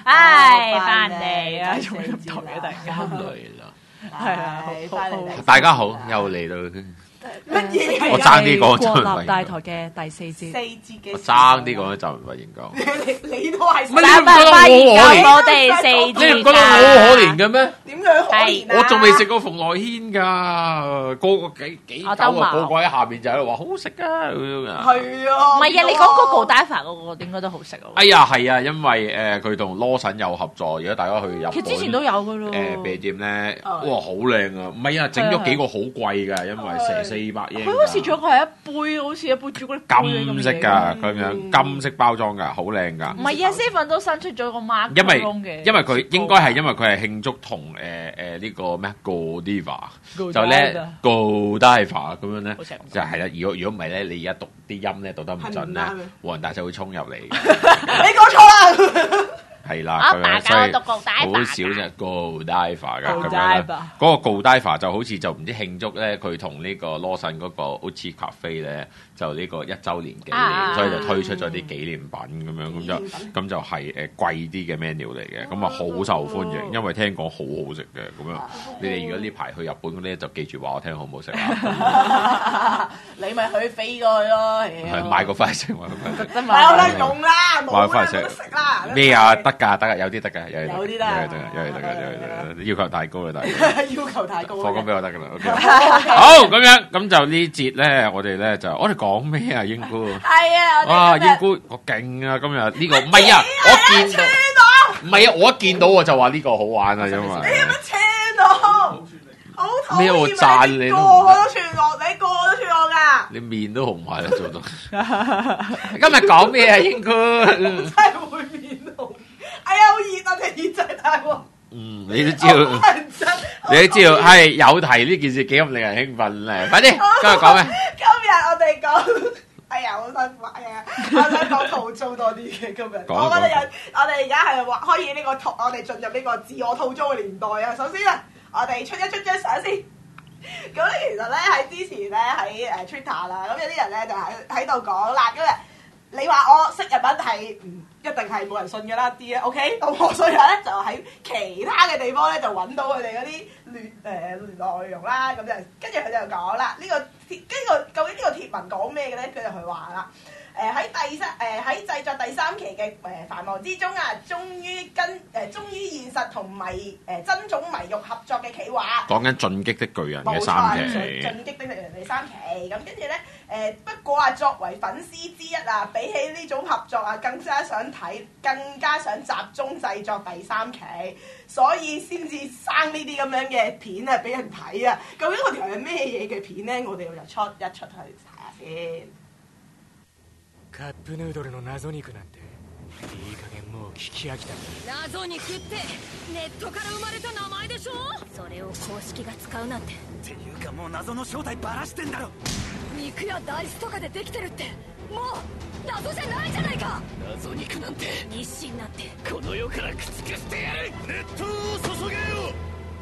唉，翻嚟啊，仲咁台嘅突然間嚟啦， 係啊， 大家好，又嚟到。 乜嘢？ 我爭啲講國立大台嘅第四節， 嘅我爭啲講就唔係研究。 你都係唔係你唔覺得我可憐？ 我哋四節， 你唔覺得我可憐嘅咩？ 點樣可憐啊？ 我仲未食過鳳來軒㗎，個個幾狗啊，個個喺下邊就喺度話好好食啊咁樣啊。 係啊， 唔係啊，你講嗰個 Godiva 嗰個應該都好食啊。 哎呀，係啊，因為佢同羅神有合作，如果大家去日本， 其實之前都有㗎咯。 啤店咧，哇，好靚啊！唔係啊，整咗幾個好貴㗎，因為成400英。 佢好似仲有個係一杯，好似一杯朱古力金色㗎，咁樣金色包裝㗎，好靚㗎。 唔係啊 ，Seven 都新出咗個 mark 因為佢應該係因為佢係慶祝同呢個咩 Godiva 就咧 Godiva 咁樣咧，就係啦。如果唔係咧，你而家讀啲音咧讀得唔準咧，黃人大就會衝入嚟。 你講錯啦！ 係啦，咁樣所以好少啫，Godiva 㗎咁樣啦。嗰個 Godiva就好似就唔知慶祝咧，佢同呢個羅神嗰個 Uchi Cafe 咧，就呢個1週年紀念，所以就推出咗啲紀念品咁樣，咁就係貴啲嘅 menu 嚟嘅，咁啊好受歡迎，因為聽講好好食嘅咁樣。你哋如果呢排去日本嗰啲就記住話我聽好唔好食啊？ 你咪去飛過去咯， 係買個翻嚟食， 買有得用啦，冇翻嚟食啦。 咩啊？得㗎，有啲得㗎， 有啲得， 要求太高啦，大哥。 要求太高。 放工俾我得㗎啦。好，咁樣咁就呢節咧，我哋講咩啊？英姑係啊， 哇！英姑我勁啊！今日呢個唔係啊，我見到唔係啊，我一見到我就話呢個好玩啊，因為你有乜車到？好討厭咩我讚你都個個都串我，你個個都串我㗎。 你面都紅埋啦，做到。今日講咩啊？英姑真係會面紅。哎呀，好熱啊！隻耳仔大鑊。 你都知道，你都知道係有題呢件事幾咁令人興奮咧。快啲，今日講咩？ 今日我哋講，哎呀，好辛苦啊！我想講吐槽多啲嘅今日。我哋而家係話開始呢個我哋進入呢個自我吐槽嘅年代啊！首先啊，我哋出張相先。咁咧，其實咧喺之前咧喺Twitter 啦，咁有啲人咧就喺度講啦，今日。你話我識日文係一定係冇人信嘅啦啲咧 ，OK？咁我所以咧就喺其他嘅地方咧就揾到佢哋嗰啲內容啦，咁就跟住佢就講啦，究竟呢個貼文講咩嘅咧？佢就去話啦，喺製作第3期嘅繁忙之中啊，終於現實同真種迷育合作嘅企劃， 講緊進擊的巨人嘅3期， 進擊的巨人第3期，咁跟住咧。不過啊，作為粉絲之一啊，比起呢種合作啊，更加想集中製作第3期，所以先至生呢啲咁樣嘅片啊，俾人睇啊。究竟嗰條係咩嘢嘅片咧？我哋又出去睇下先。 カップヌードルの謎肉なんていい加減もう聞き飽きた。 謎肉ってネットから生まれた名前でしょ。それを公式が使うなんて。 っていうかもう謎の正体バラしてんだろ。 肉やダイスとかでできてるってもう謎じゃないじゃないか。 謎肉なんて日清なんてこの世から駆逐してやる。熱湯を注げよ。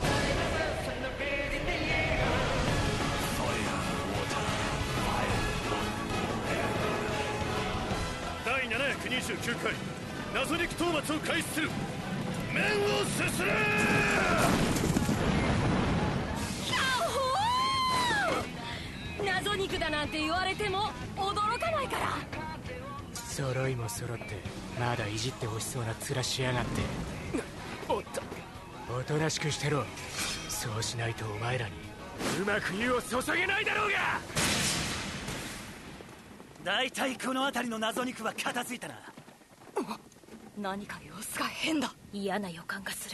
第729回謎肉討伐を開始する。麺をすすれ。 謎肉だなんて言われても驚かないから。 揃いも揃ってまだいじってほしそうな面しやがって。おっとおとなしくしてろ。そうしないとお前らにうまく湯を注げないだろうが。だいたいこの辺りの謎肉は片付いたな。 何か様子が変だ。嫌な予感がする。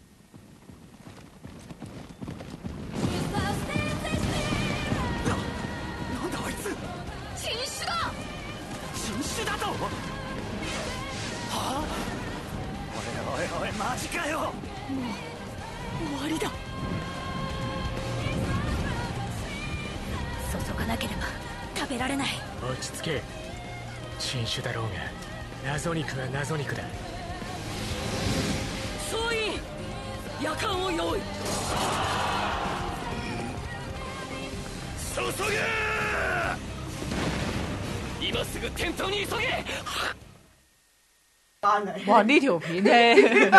なんだあいつ。 新種だ。 新種だと。はあ。おいマジかよ。もう終わりだ。注がなければ食べられない。 落ち着け。新種だろうが謎肉は謎肉だ。 総員夜間を用意。 注げ。今すぐ店頭に急げ。 翻嚟。 哇！呢條片咧，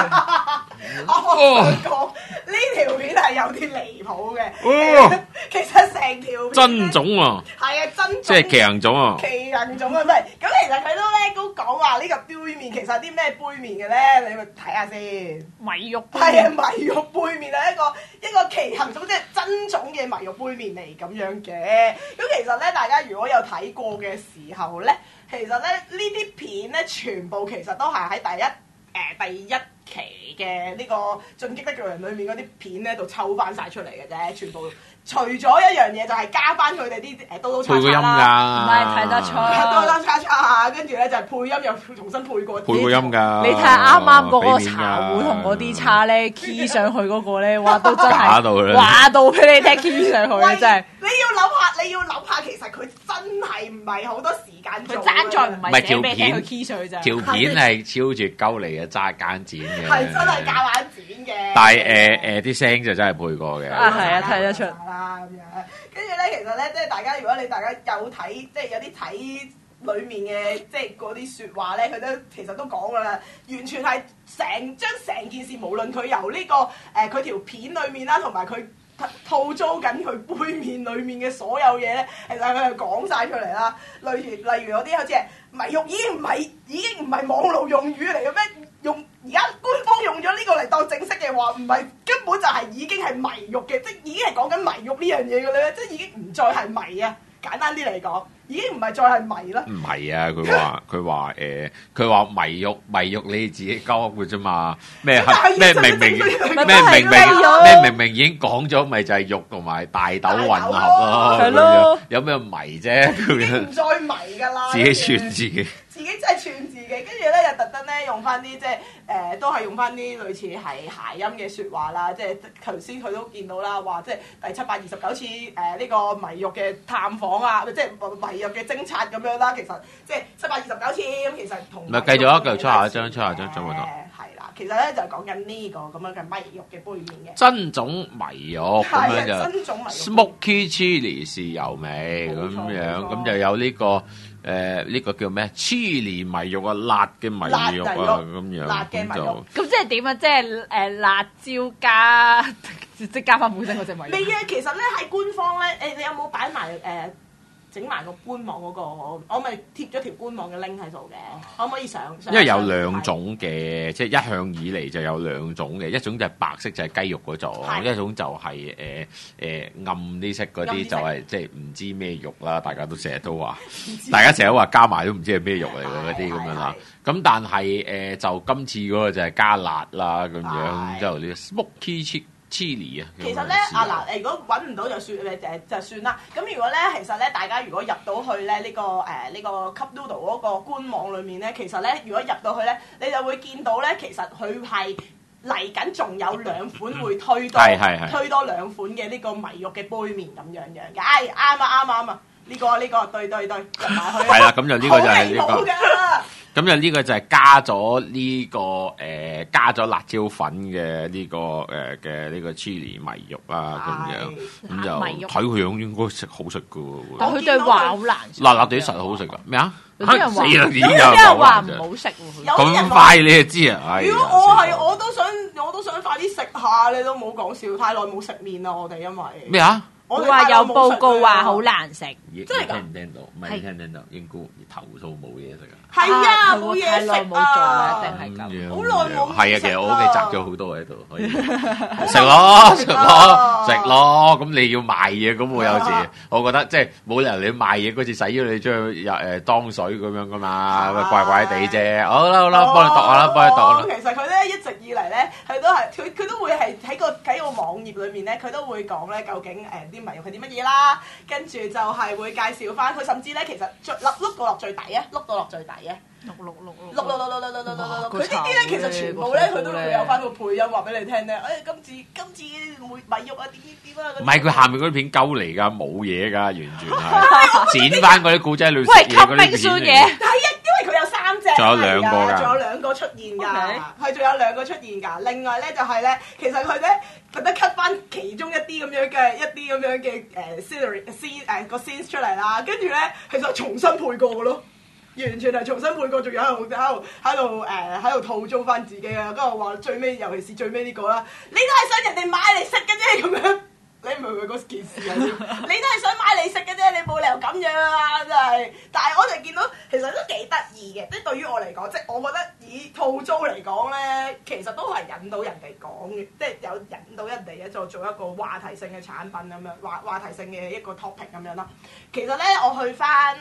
我想講呢條片係有啲離譜嘅。其實成條片真種啊， 係啊，真種即係奇行種啊， 奇行種啊，唔係咁其實佢都講話呢個杯麵其實啲咩杯麵嘅咧，你咪睇下先。 米肉杯係啊，米肉杯麵係一個奇行種，即係真種嘅米肉杯麵嚟咁樣嘅。咁其實咧，大家如果有睇過嘅時候咧，其實咧呢啲片咧全部其實都係喺第一期嘅呢個進擊的巨人裏面嗰啲片咧度抽翻晒出嚟嘅啫，全部。除咗一樣嘢就係加翻佢哋啲刀刀叉叉啦， 唔係睇得出， 刀刀叉叉，跟住咧就係配音又重新配過個音㗎。 你睇下啱啱嗰個茶壺同嗰啲叉咧 key 上去嗰個咧，哇都真係話到俾你聽 key 上去嘅真係。你要諗下，其實佢真係唔係好多時間做，佢爭在唔係寫俾佢 key 上去咋。 條片係超住鳩嚟嘅，揸間剪嘅。 係真係夾硬剪嘅。 但係啲聲就真係配過嘅。 啊係啊，睇得出。 咁樣，跟住咧，其實咧，即係大家如果大家有睇，即係有啲睇裡面嘅，即係嗰啲説話咧，佢都其實都講噶啦，完全係將成件事，無論佢由呢個佢條片裡面啦，同埋佢套租緊佢杯麵裡面嘅所有嘢咧，其實佢係講晒出嚟啦。例如嗰啲好似係米肉已經唔係網絡用語嚟嘅咩？而家官方用咗呢個嚟當正式嘅話，唔係根本就係已經係米肉嘅，即係已經係講緊米肉呢樣嘢嘅咧，即係已經唔再係米啊！簡單啲嚟講，已經唔係再係米啦。唔係啊！ 佢話米肉你自己鳩嘅啫嘛。咩明明已經講咗，咪就係肉同埋大豆混合咯。係咯，有咩米啫？ 唔再米㗎啦。 自己串自己。 自己真係串自己，跟住咧又特登咧用翻啲即係都係用翻啲類似係諧音嘅説話啦，即係頭先佢都見到啦，話即係第729次呢個米肉嘅探訪啊，即係米肉嘅偵察咁樣啦。其實即係729次咁，其實同咪繼續啊，繼續出下張張嗰度。 係啦，其實咧就講緊呢個咁樣嘅米肉嘅杯麵嘅真種米肉咁樣就真種米肉 smoky chili 豉油味咁樣，咁就有呢個。呢個叫咩？chili 米肉啊，辣嘅米肉啊，咁樣辣嘅米肉。 咁即係點啊？即係辣椒加即加翻本身嗰隻米肉。 未啊，其實咧喺官方咧，你有冇擺埋整埋個官網嗰個？我咪貼咗條官網嘅 link 喺度嘅，可唔可以上？ 因為有兩種嘅，即係一向以嚟就有兩種嘅，一種就係白色就係雞肉嗰種，一種就係暗啲色嗰啲就係即係唔知咩肉啦。大家都成日都話，大家成日都話加埋都唔知係咩肉嚟嘅嗰啲咁樣啦。咁但係就今次嗰個就係加辣啦咁樣，之後呢 smoky chili 啊， 其實咧如果揾唔到就算啦。咁如果咧，其實咧，大家如果入到去咧呢個Cup Noodle 嗰個官網裏面咧，其實咧，如果入到去咧，你就會見到咧，其實佢係嚟緊仲有兩款會推多兩款嘅呢個米肉嘅杯麵咁樣嘅。啱啊！呢個對入埋去。 係啦，咁就呢個就係呢個。咁就呢個就係加咗呢個加咗辣椒粉嘅呢個嘅呢個 chili 米肉啦，咁樣咁就睇佢樣應該好食噶喎。 但佢對話好難， 辣辣地實好食噶。咩啊？ 有啲人話， 有啲人話唔好食喎。 咁快你就知啊？ 如果我都想快啲食下，你都冇講笑，太耐冇食麵啦，我哋因為咩啊？ 我話有報告話好難食， 真係聽唔聽到？唔係聽到，應該投訴冇嘢食啊！ 係啊，冇嘢食啊！一定係咁， 好耐冇。 係啊，其實我屋企摘咗好多喺度，可以食咯。咁你要賣嘢，咁我有時我覺得即係冇理由你賣嘢嗰次洗咗你將佢當水咁樣噶嘛，怪怪地啫。好啦，幫你度下啦， 其實佢咧一直以嚟咧，佢都會係喺個網頁裏面咧，佢都會講咧究竟啲米肉係啲乜嘢啦，跟住就係會介紹翻佢，甚至咧其實碌到落最底啊，碌到落最底啊，碌，佢呢啲咧其實全部咧佢都會有翻個配音話俾你聽咧，今次米肉啊點啊， 唔係佢下面嗰啲片鳩嚟㗎，冇嘢㗎，完全係剪翻嗰啲古仔類食嘢嗰啲片嚟。 係啊，因為佢有3隻， 仲有2個㗎， 仲有2個出現㗎，係仲有2個出現㗎。另外咧就係咧，其實佢咧特登 cut 翻其中一啲咁樣嘅scenery 個 scenes 出嚟啦，跟住咧其實重新配過嘅咯。 完全係重新配過，仲有喺度吐槽翻自己啊！跟住我話最尾，尤其是最尾呢個啦，你都係想人哋買嚟食嘅啫咁樣。你明唔明嗰件事啊？你都係想買嚟食嘅啫，你冇理由咁樣啊！真係，但係我就見到其實都幾得意嘅，即係對於我嚟講，即係我覺得以套租嚟講咧，其實都係引到人哋講嘅，即係有引到人哋咧做一個話題性嘅產品咁樣，話題性嘅一個 topic 咁樣啦。其實咧，我去翻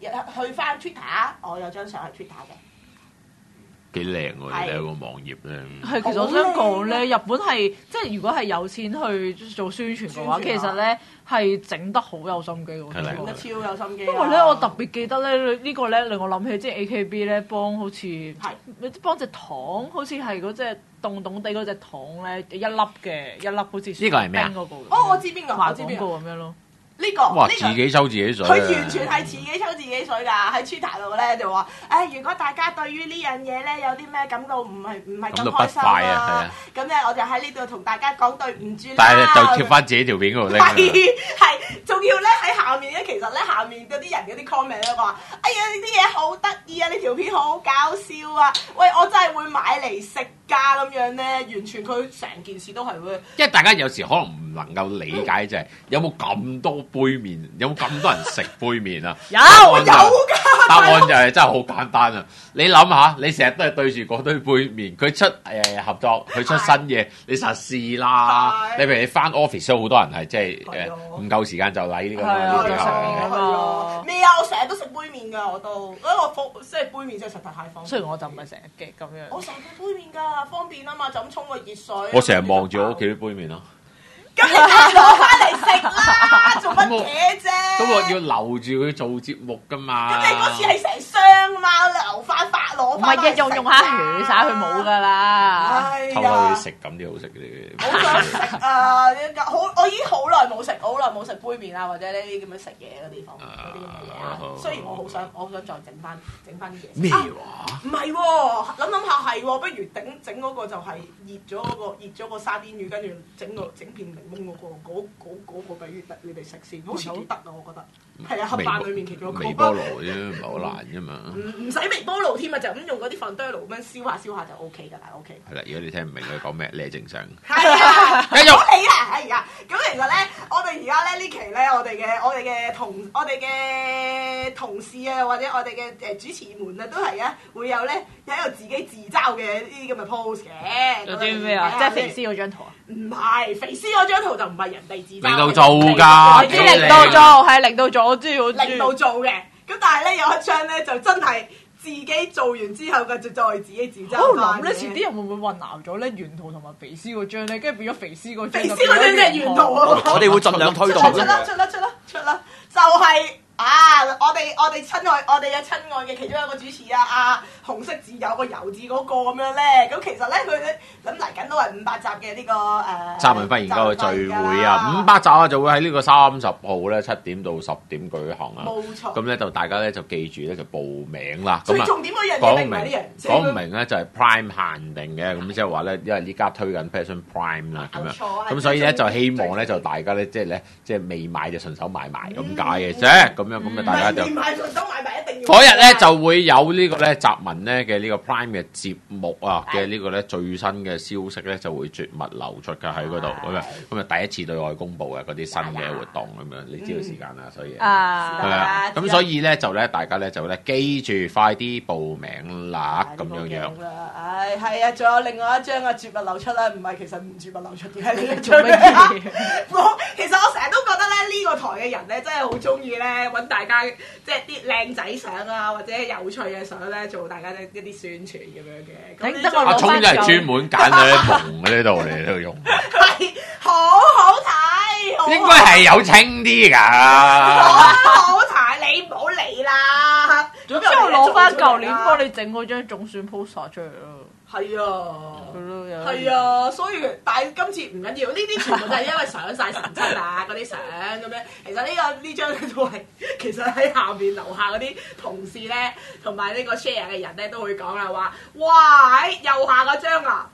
Twitter， 我有張相係 Twitter 嘅。 幾靚喎！你有個網頁咧， 係其實我想講咧，日本係即係如果係有錢去做宣傳嘅話，其實咧係整得好有心機喎， 整得超有心機。 不過咧，我特別記得咧，呢個咧令我諗起即係 AKB 咧幫好似幫隻糖，好似係嗰隻凍凍地嗰隻糖咧一粒好似呢個係咩啊？ 哦，我知邊個， 賣廣告咁樣咯。 呢個哇，自己抽自己水， 佢完全係自己抽自己水㗎。喺 Twitter 度咧就話，如果大家對於呢樣嘢咧有啲咩感到唔係咁開心啊，咁咧我就喺呢度同大家講對唔住啦。 但係就貼翻自己條片嗰度拎。 係，仲要咧喺下面咧，其實咧下面嗰啲人嗰啲 comment 咧話，哎呀呢啲嘢好得意啊，呢條片好搞笑啊，喂我真係會買嚟食㗎咁樣咧，完全佢成件事都係會。 因為大家有時可能唔能夠理解就係有冇咁多杯麵，有冇咁多人食杯麵啊？ 有㗎。 答案就係真係好簡單啊！你諗下，你成日都係對住嗰堆杯麵，佢出合作，佢出新嘢，你實試啦。你譬如你翻 office 都好多人係即係唔夠時間就嚟呢個咩啊？我成日都食杯麵㗎，我都，因為我即係杯麵真係實在太方便。 雖然我就唔係成日嘅咁樣。 我成日食杯麵㗎，方便啊嘛，就咁沖個熱水。 我成日望住我屋企啲杯麵咯。 咁你攞翻嚟食啦，做乜嘢啫？ 咁我要留住佢做節目㗎嘛。 咁你嗰次係成箱嘛，留翻攞翻。 唔係用下血晒佢冇㗎啦。 偷偷去食咁啲好食嘅。 好想食啊！我已經好耐冇食杯麵啊，或者呢啲咁樣食嘢嘅地方嗰啲咁嘅嘢啊。雖然我好想再整翻啲嘢。 咩話？ 唔係喎，諗下係喎，不如整嗰個就係熱咗個沙甸魚，跟住整片檸檬嗰個俾你哋食先，好似幾得啊！我覺得係啊，盒飯裡面其中一個微波爐啫，唔係好難啫嘛。 唔使微波爐添啊，就咁用嗰啲飯堆爐咁樣燒下就 OK 㗎啦 ，OK。係啦，如果你聽唔明佢講咩，你係正常。 係啊，繼續你啦，係啊。咁其實咧，我哋而家咧呢期咧，我哋嘅同事啊，或者我哋嘅主持們啊，都係啊會有咧喺度自己自嘲嘅呢啲咁嘅 pose 嘅。 有啲咩啊？即係肥屍嗰張圖啊？ 唔係，肥屍嗰張圖就唔係人哋自嘲。 令到做㗎， 我知令到做係令到做，我知令到做嘅。咁但係咧有一張咧就真係自己做完之後嘅就再自己自嘲。 我諗咧，遲啲人會唔會混淆咗咧原圖同埋肥屍嗰張咧，跟住變咗肥屍嗰張？ 肥屍嗰張即係原圖啊！ 我哋會盡量推動。 出啦！就係我哋嘅親愛嘅其中一個主持啊，紅色字有個油字嗰個咁樣咧，咁其實咧佢諗嚟緊都係500集嘅呢個三文忽然間個聚會啊，500集啊就會喺呢個30號咧7點到10點舉行啊。 冇錯。咁咧就大家咧就記住咧就報名啦。 最重點嗰樣嘢明唔明呢樣？ 講唔明咧就係 Prime 限定嘅，咁即係話咧，因為呢家推緊 Passion Prime 啦，咁樣，咁所以咧就希望咧就大家咧即係未買就順手買埋咁解嘅啫，咁樣咁啊大家就未買順手買埋一定要。 嗰日咧就會有呢個咧集文咧嘅呢個 Prime 嘅節目啊嘅呢個咧最新嘅消息咧就會絕密流出㗎喺嗰度咁啊第一次對外公佈嘅嗰啲新嘅活動咁樣，你知道時間啦，所以係啦，咁所以咧就咧大家咧就咧記住快啲報名啦咁樣。 唉，係啊，仲有另外一張絕密流出啦，唔係其實唔絕密流出嘅係另一張嘅。其實我成日都覺得咧呢個台嘅人咧真係好中意咧揾大家即係啲靚仔相啊或者有趣嘅相咧做大家一啲宣傳咁樣嘅。 阿聰就係專門揀咗啲蒙喺呢度嚟度用。 係好好睇， 應該係有清啲㗎。 好睇，你唔好理啦。 總之我攞翻舊年幫你整嗰張總選 poster 出嚟咯。 係啊，係啊，所以但係今次唔緊要，呢啲全部都係因為上晒神親啊嗰啲相咁樣。其實呢張都係其實喺下邊樓下嗰啲同事咧，同埋呢個 share 嘅人咧都會講啦，話哇喺右下嗰張啊，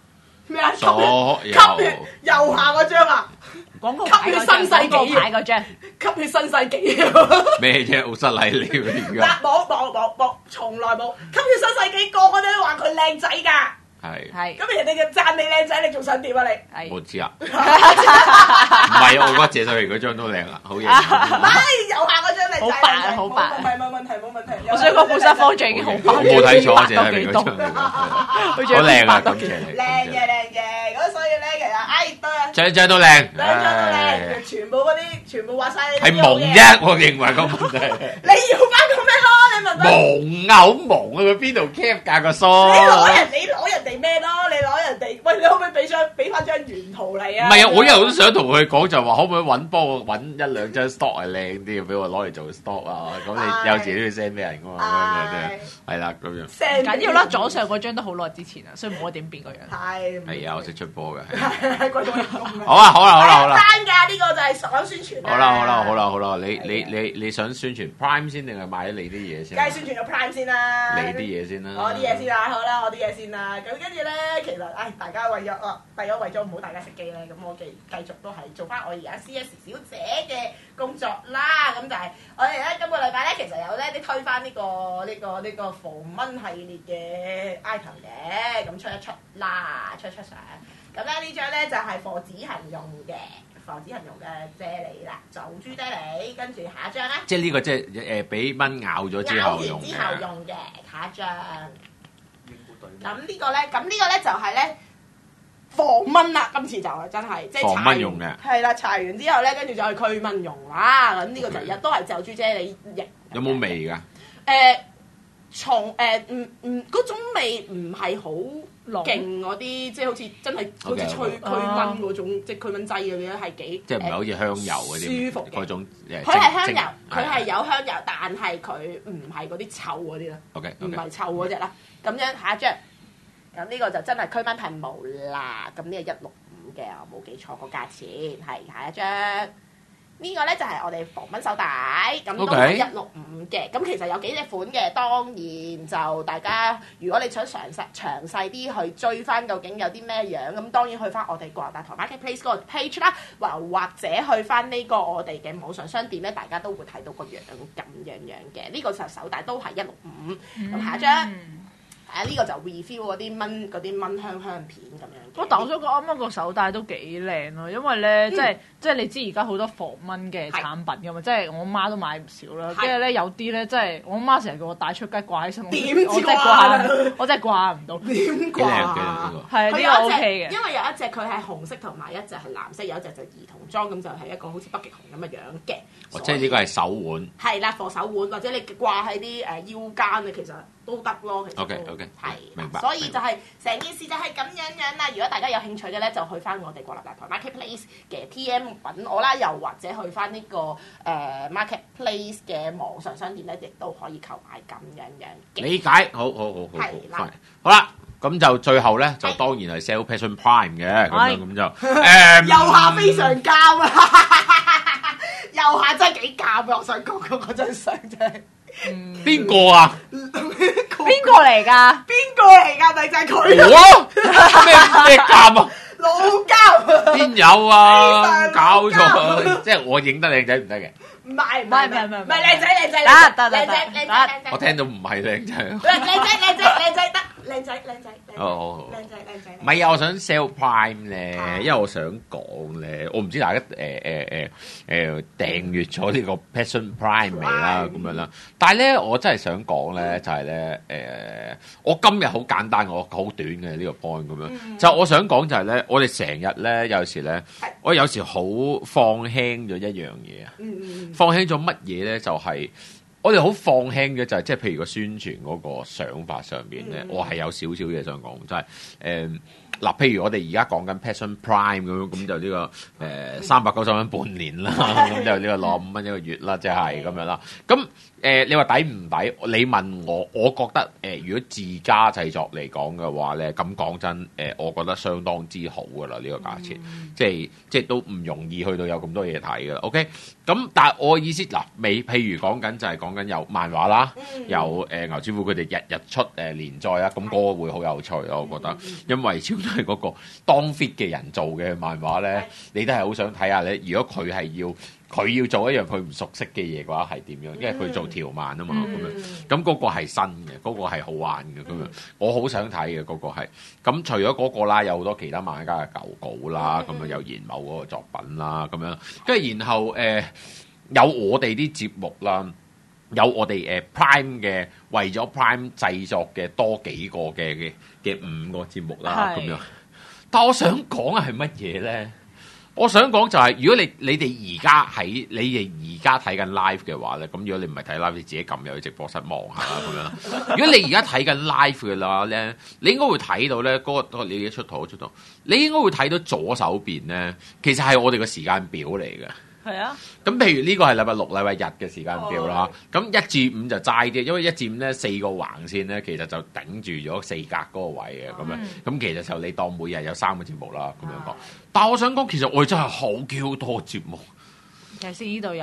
咩啊？吸血右下嗰張啊！ 廣告吸血新世紀牌嗰張， 吸血新世紀咩啫？好失禮你而家。 冇，從來冇。吸血新世紀個個都話佢靚仔㗎。 係。 咁人哋就讚你靚仔，你仲想點啊你？ 我知啊。唔係啊，我覺得謝秀玲嗰張都靚啊，好型。 唔係右下嗰張靚仔。 好白，好白。 冇問題。 我想講本身方丈已經好白。 我冇睇錯謝秀玲嗰張。好靚啊，咁謝你。 靚嘅，咁所以咧其實對啊。 張都靚。 全部嗰啲全部話晒。 係蒙啫，我認為個問題。 你要翻個咩咯？你問蒙啊，好蒙啊！佢邊度 cap 㗎個梳？ 你攞人哋咩咯？你攞人哋，喂，你可唔可以俾翻張原圖嚟啊？ 唔係啊，我一路都想同佢講就話，可唔可以幫我揾一兩張 stock 係靚啲嘅，俾我攞嚟做 stock 啊？咁你有時都要 send 俾人㗎嘛？係啦，咁樣。 唔緊要啦，左上嗰張都好耐之前啦，所以冇得點變個樣。 係啊，我識出波嘅。 好啦。 單㗎，呢個就係想宣傳。 好啦，你想宣傳 Prime 先定係買咗你啲嘢先？ 梗係宣傳咗 Prime 先啦。 你啲嘢先啦。 我啲嘢先啦，好啦，我啲嘢先啦。咁跟住咧，其實大家為咗唔好大家食機咧，咁我繼續都係做翻我而家 CS 小姐嘅工作啦。咁就係我哋咧今個禮拜咧，其實有咧啲推翻呢個防蚊系列嘅 item 嘅，咁出一出啦，出相。咁咧呢張咧就係防止痕用嘅。防止痕用嘅啫喱啦，就豬啫喱，跟住下一張咧， 即係呢個即係俾蚊咬咗之後用嘅。下一張。咁呢個咧就係咧防蚊啦，今次就係真係即係防蚊用嘅。 係啦，搽完之後咧，跟住就係驅蚊用啦。咁呢個就都係就豬啫喱液。有冇味㗎？ 從嗰種味唔係好勁嗰啲，即係好似真係好似驅蚊嗰種，即係驅蚊劑嗰啲咧，係幾即係唔係好似香油嗰啲舒服嘅嗰種佢係香油，佢係有香油，但係佢唔係嗰啲臭嗰啲啦。唔係臭嗰隻啦。咁樣下一張，咁呢個就真係驅蚊噴霧啦。咁呢個165嘅，我冇記錯個價錢係下一張。呢個咧就係我哋防蚊手帶，咁都係165嘅。咁其實有幾隻款嘅，當然就大家如果你想詳細啲去追翻究竟有啲咩樣，咁當然去翻我哋國立大台 Marketplace 嗰個 page 啦，或者去翻呢個我哋嘅網上商店咧，大家都會睇到個樣咁樣嘅。呢個就手帶都係165。咁下一張。呢個就 refill 嗰啲蚊香片咁樣。 但我想講啱啱個手帶都幾靚咯，因為咧即係你知而家好多防蚊嘅產品噶嘛，即係我媽都買唔少啦。跟住咧有啲咧即係我媽成日叫我帶出街掛喺身，我真係掛唔到。 點掛？ 係呢個 OK 嘅， 因為有一隻佢係紅色同埋一隻係藍色，有一隻就兒童裝，咁就係一個好似北極熊咁嘅樣嘅。 即係呢個係手腕。係啦，防手腕或者你掛喺啲腰間啊，其實都得咯。 OK， 係明白。 所以就係成件事就係咁樣啦。如果大家有興趣嘅咧，就去翻我哋國立大台 Marketplace 嘅 PM 揾我啦，又或者去翻呢個Marketplace 嘅網上商店咧，亦都可以購買咁樣嘅。 理解，好。好啦，咁就最後咧，就當然係 sell Passion Prime 嘅，咁就右下非常膠啊！右下真係幾膠啊！我想講嗰張相真係。 邊個啊？ 邊個嚟㗎？ 咪就係佢咯！咩監啊？ 老膠邊有啊？搞錯！即係我影得靚仔唔得嘅。 唔係靚仔，得。 我聽到唔係靚仔。 靚仔。 好。唔係啊！我想 sell Prime 咧，因為我想講咧，我唔知大家訂閱咗呢個 Passion Prime 未啦，咁樣啦。但係咧，我真係想講咧，就係咧，我今日好簡單，我好短嘅呢個 point 咁樣。就我想講就係咧，我哋成日咧有時咧，我有時好放輕咗一樣嘢啊。放輕咗乜嘢咧？就係我哋好放輕嘅，就係即係譬如個宣傳嗰個想法上邊咧，我係有少少嘢想講，就係嗱，譬如我哋而家講緊 Passion Prime 咁就呢個390蚊半年啦，咁就呢個65蚊一個月啦，即係咁樣啦。咁你話抵唔抵？你問我，我覺得如果自家製作嚟講嘅話咧，咁講真，我覺得相當之好噶啦，呢個價錢，即係都唔容易去到有咁多嘢睇噶啦。OK， 咁但係我嘅意思嗱，譬如講緊就係講緊有漫畫啦，有牛師傅佢哋日日出連載啊，咁嗰個會好有趣咯，我覺得，因為始終都係嗰個當 fit 嘅人做嘅漫畫咧，你都係好想睇下咧，如果佢係要做一樣佢唔熟悉嘅嘢嘅話係點樣？因為佢做條漫啊嘛，咁樣咁嗰個係新嘅，嗰個係好玩嘅咁樣，我好想睇嘅嗰個係。咁除咗嗰個啦，有好多其他漫畫家嘅舊稿啦，咁樣有嚴某嗰個作品啦，咁樣跟住然後有我哋啲節目啦，有我哋Prime 嘅為咗 Prime 製作嘅多幾個嘅5個節目啦，咁樣。但我想講係乜嘢咧？我想講就係，如果你哋而家睇緊 live 嘅話咧，咁如果你唔係睇 live，你自己撳入去直播室望下啦咁樣。如果你而家睇緊 live 嘅話咧，你應該會睇到咧嗰個你一出圖，你應該會睇到左手邊咧，其實係我哋個時間表嚟嘅。 係啊， 咁譬如呢個係禮拜六、禮拜日嘅時間表啦。咁1至5就齋啲，因為1至5咧4個橫線咧，其實就頂住咗4格嗰個位嘅咁樣。咁其實就你當每日有3個節目啦咁樣講。但係我想講，其實我哋真係好 Q 多節目。 其實呢度有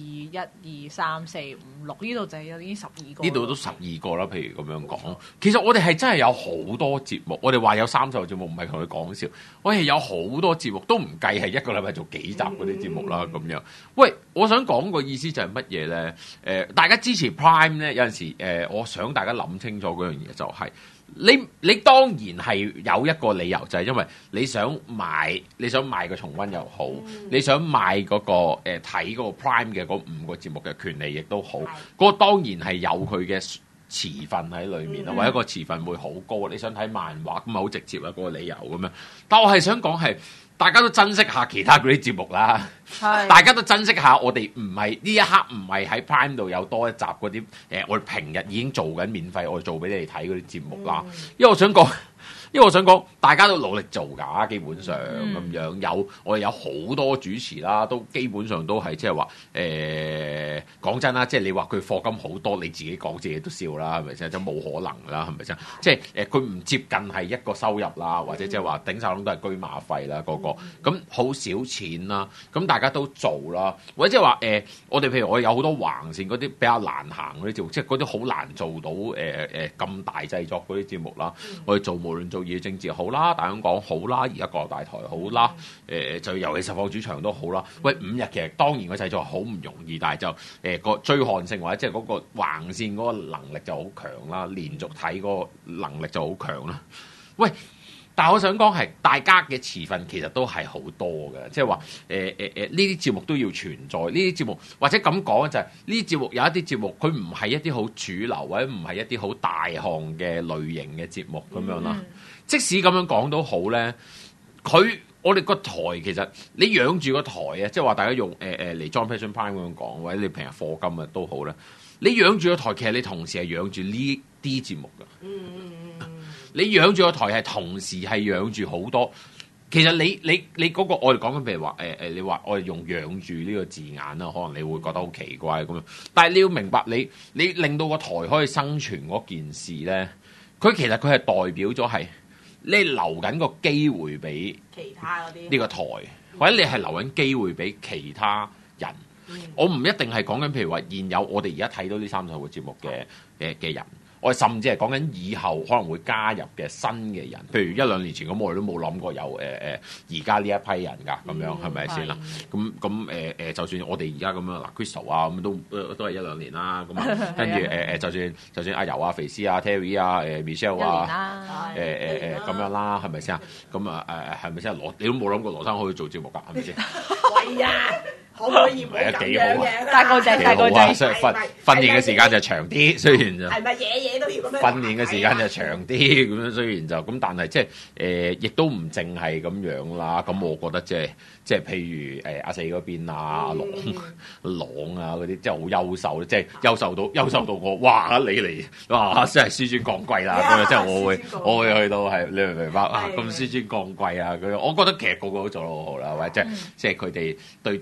2、1、2、3、4、5、6，呢度就有已經12個。 呢度都12個啦，譬如咁樣講。其實我哋係真係有好多節目。我哋話有30個節目，唔係同佢講笑。我哋有好多節目，都唔計係一個禮拜做幾集嗰啲節目啦咁樣。喂，我想講個意思就係乜嘢咧？大家支持 Prime 咧，有陣時我想大家諗清楚嗰樣嘢就係、你當然係有一個理由，就係因為你想買個重溫又好，你想買嗰個睇嗰個 Prime 嘅嗰5個節目嘅權利亦都好，嗰個當然係有佢嘅持份喺裏面啦，或者個持份會好高。你想睇漫畫咁咪好直接啦，嗰個理由咁樣。但我係想講係，大家都珍惜下其他嗰啲節目啦，大家都珍惜下我哋唔係呢一刻唔係喺 Prime 度有多一集嗰啲我哋平日已經做緊免費，我哋做俾你哋睇嗰啲節目啦。因為我想講，大家都努力做㗎，基本上咁樣我哋有好多主持啦，都基本上都係即係話講真啦，即係你話佢課金好多，你自己講自己都笑啦，係咪先？就冇可能啦，係咪先？即係佢唔接近係一個收入啦，或者即係話頂晒籠都係車馬費啦，個咁好少錢啦，咁大家都做啦，或者即係話我哋譬如我有好多橫線嗰啲比較難行嗰啲節目，即係嗰啲好難做到咁大製作嗰啲節目啦，我哋做無論做。政治好啦，大香港好啦，而家各大台好啦，就尤其是放主場都好啦。喂，5日其實當然個製作好唔容易，但係就個追看性或者即係嗰個橫線嗰個能力就好強啦，連續睇嗰個能力就好強啦。喂，但係我想講係大家嘅持份其實都係好多嘅，即係話呢啲節目都要存在，呢啲節目或者咁講就係呢啲節目有一啲節目佢唔係一啲好主流或者唔係一啲好大項嘅類型嘅節目咁樣啦。即使咁樣講都好咧，我哋個台其實你養住個台啊，即係話大家用嚟 John Passion Prime 咁樣講，或者你平日課金啊都好咧，你養住個台其實你同時係養住呢啲節目㗎。你養住個台係同時係養住好多。其實你嗰個我哋講緊譬如話你話我哋用養住呢個字眼啦，可能你會覺得好奇怪咁樣。但係你要明白，你令到個台可以生存嗰件事咧，佢其實佢係代表咗係。你留緊個機會俾其他嗰啲呢個台，或者你係留緊機會俾其他人。我唔一定係講緊，譬如話現有我哋而家睇到呢30個節目嘅人，我哋甚至係講緊以後可能會加入嘅新嘅人。譬如1-2年前咁，我哋都冇諗過有而家呢一批人㗎，咁樣係咪先啦？咁就算我哋而家咁樣嗱 Crystal 啊，咁都係1-2年啦。咁啊，跟住就算阿柔啊、肥絲啊、Terry 啊、Michelle 啊，咁樣啦，係咪先啊？咁啊係咪先？你都冇諗過羅生可以做節目㗎，係咪先？ 喂呀！可唔可以唔好咁樣嘅？ 大個仔，大個仔， 訓練嘅時間就長啲，雖然就係咪嘢都要咁樣？ 訓練嘅時間就長啲，咁樣雖然就咁，但係即係亦都唔淨係咁樣啦。咁我覺得即係譬如阿四嗰邊啊、阿朗啊嗰啲，即係好優秀，即係優秀到我哇你嚟哇真係紆尊降貴啦咁樣，即係我會去到係你明唔明白啊？咁紆尊降貴啊咁樣，我覺得其實個個都做得好好啦，或者即係佢哋對 TC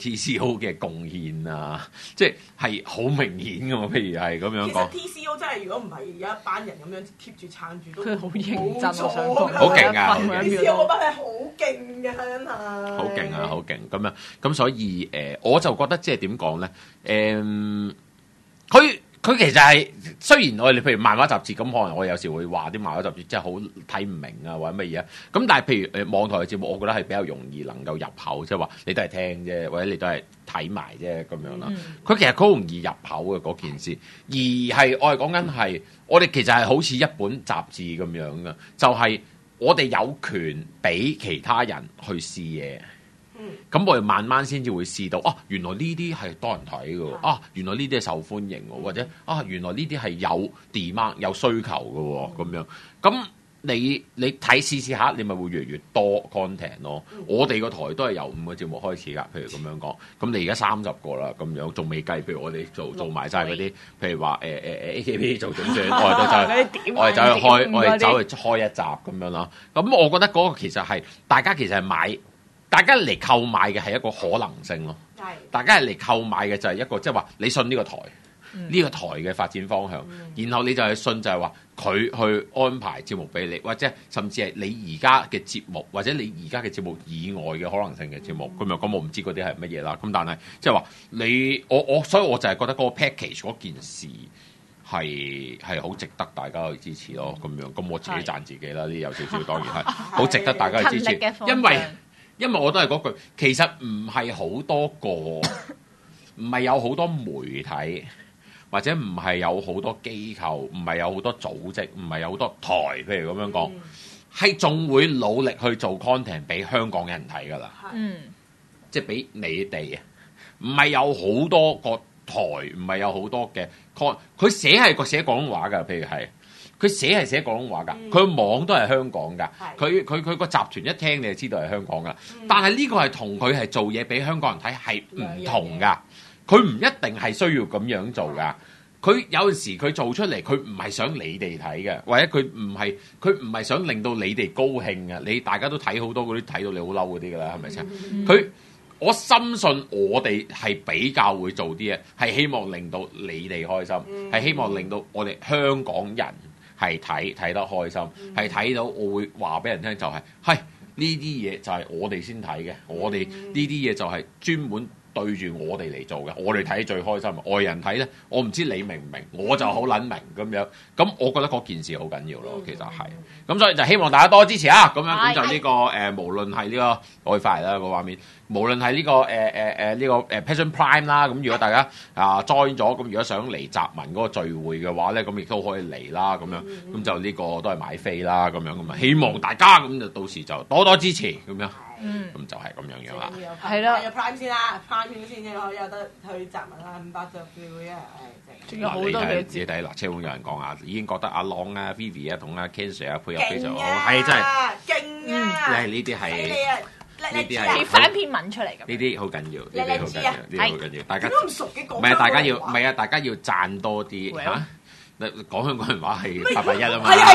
好嘅貢獻啊，即係好明顯㗎嘛。譬如係咁樣講。 其實 TCO 真係如果唔係有一班人咁樣 keep 住撐住都佢好認真，我想講好勁啊 ！TCO 嗰班係好勁嘅，真係好勁啊，好勁咁樣咁，所以我就覺得即係點講咧？佢其實係雖然我哋譬如漫畫雜誌咁，可能我有時會話啲漫畫雜誌真係好睇唔明啊，或者乜嘢啊。咁但係譬如網台嘅節目，我覺得係比較容易能夠入口，即係話你都係聽啫，或者你都係睇埋啫咁樣啦。佢其實好容易入口嘅嗰件事，而係我係講緊係我哋其實係好似一本雜誌咁樣嘅，就係我哋有權俾其他人去試嘢。咁我哋慢慢先至會試到原來呢啲係多人睇嘅，原來呢啲係受歡迎喎，或者原來呢啲係有 demand 有需求嘅咁樣。咁你睇試下，你咪會越嚟越多 content 咯。我哋個台都係由5個節目開始㗎，譬如咁樣講。咁你而家30個啦，咁樣仲未計。譬如我哋做埋晒嗰啲，譬如話AKB 做總選，我哋走去開一集咁樣啦。咁我覺得嗰個其實係大家其實係買。大家嚟購買嘅係一個可能性咯，大家係嚟購買嘅就係一個即係話你信呢個台，呢個台嘅發展方向，然後你就係信就係話佢去安排節目俾你，或者甚至係你而家嘅節目，或者你而家嘅節目以外嘅可能性嘅節目，咁我唔知嗰啲係乜嘢啦。咁但係即係話你所以我就係覺得嗰個 package 嗰件事係好值得大家去支持咯。咁樣咁我自己讚自己啦，呢有少少當然係好值得大家去支持，因為我都係嗰句，其實唔係好多個，唔係有好多媒體，或者唔係有好多機構，唔係有好多組織，唔係有好多台，譬如咁樣講，係仲會努力去做 content 俾香港人睇㗎啦。即係俾你哋啊，唔係有好多個台，唔係有好多嘅 con， 佢寫廣東話㗎，譬如係。佢寫廣東話㗎，佢網都係香港㗎，佢個集團一聽你就知道係香港㗎。但係呢個係同佢係做嘢俾香港人睇係唔同㗎，佢唔一定係需要咁樣做㗎。佢有陣時佢做出嚟，佢唔係想你哋睇嘅，或者佢唔係想令到你哋高興嘅。你大家都睇好多嗰啲睇到你好嬲嗰啲㗎啦，係咪先？我深信我哋係比較會做啲嘢，係希望令到你哋開心，係希望令到我哋香港人。係睇得開心，係睇到我會話俾人聽就係呢啲嘢就係我哋先睇嘅，我哋呢啲嘢就係專門對住我哋嚟做嘅，我哋睇最開心。外人睇咧，我唔知你明唔明，我就好撚明咁樣。咁我覺得嗰件事好緊要咯，其實係。咁所以就希望大家多支持啊！咁樣咁就呢個無論係呢個我快啦個畫面，無論係呢個呢個Passion Prime 啦，咁如果大家join 咗，咁如果想嚟集文嗰個聚會嘅話咧，咁亦都可以嚟啦，咁樣咁就呢個都係買飛啦，咁樣咁啊，希望大家咁就到時就多多支持咁樣。咁就係咁樣樣啦。 係啦， 有 Prime 先啦，Prime 先啫，可以有得去集文啦，500隻票啊， 仲有好多嘅。 自己睇嗱，車會有人講啊，已經覺得阿 Long 啊、Vivi 啊同阿 Ken Sir 啊配合非常好，係真係勁啊！ 呢啲係呢啲係反篇文出嚟㗎。 呢啲好緊要，呢啲好緊要，呢啲好緊要。大家都唔熟嘅講。 唔係大家要，唔係啊！大家要讚多啲嚇。講香港人話係881啊嘛。 係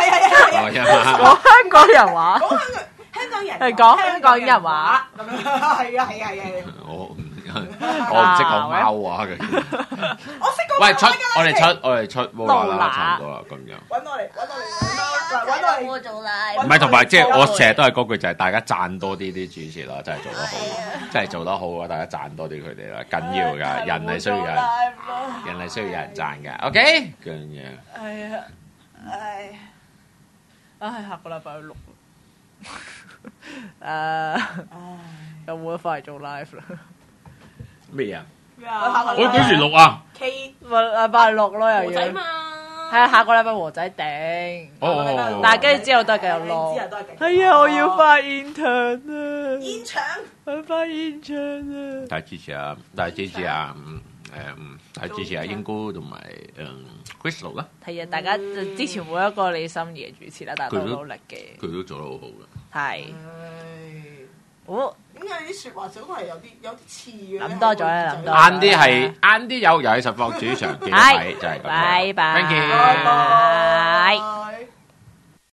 881，係。 講香港人話。 香港人係講香港人話咁樣，係啊。 我唔識講貓話嘅。 我識講。 喂，我哋出冇啦，差唔多啦，咁樣。 揾我嚟， 我做啦。 唔係同埋即係我成日都係嗰句就係大家讚多啲啲主持啦，真係做得好，真係做得好啊！大家讚多啲佢哋啦，緊要㗎，人係需要人係需要有人讚嘅，OK 咁樣。 係啊，下個禮拜六。又冇得翻嚟做 live 啦。 咩啊？我幾時錄啊？ 禮拜六咯，又要。係啊，下個禮拜和仔頂。但係跟住之後都係繼續錄。係啊，我要翻現場啊！ 現場。 我翻現場啊！ 大支持啊！大支持啊！大支持啊！英姑同埋Crystal 啦。 係啊，大家就支持每一個你心儀嘅主持啦，大家都努力嘅。 佢都做得好好嘅。 係。好。 點解你啲説話總係有啲似嘅？ 諗多咗啦，諗多。 晏啲有遊戲實況主場見睇就係咁。 拜拜。 Thank you。 拜拜。